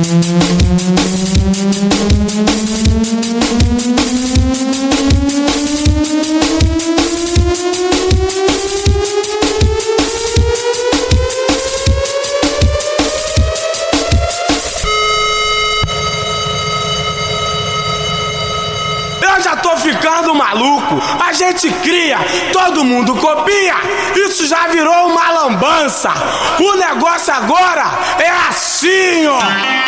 Já tô ficando maluco, a gente cria, todo mundo copia, isso já virou uma lambança. O negócio agora é assim, ó.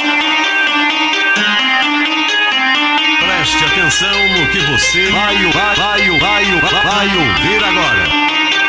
Preste atenção no que você vai ouvir agora.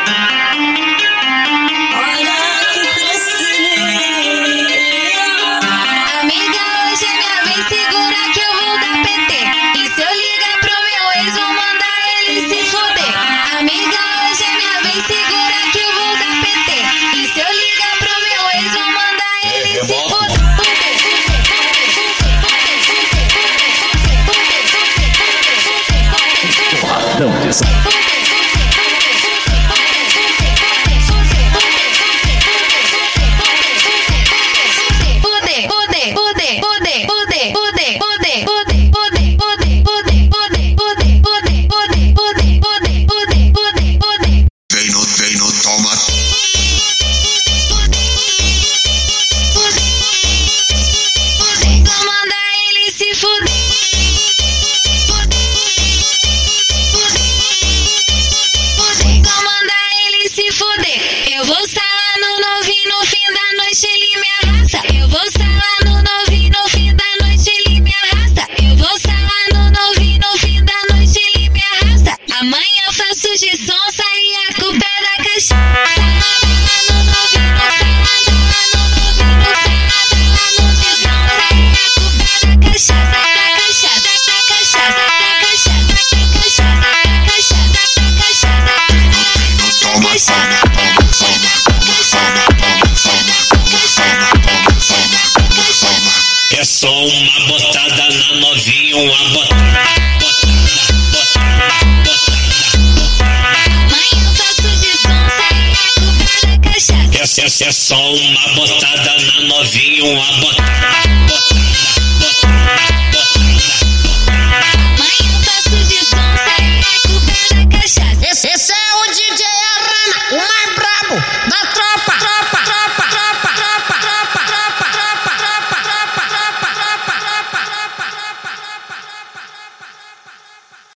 É só uma botada na novinha, uma botada. Amanhã eu faço de som, sai a culpa da cachaça. É só uma botada na novinha, uma botada.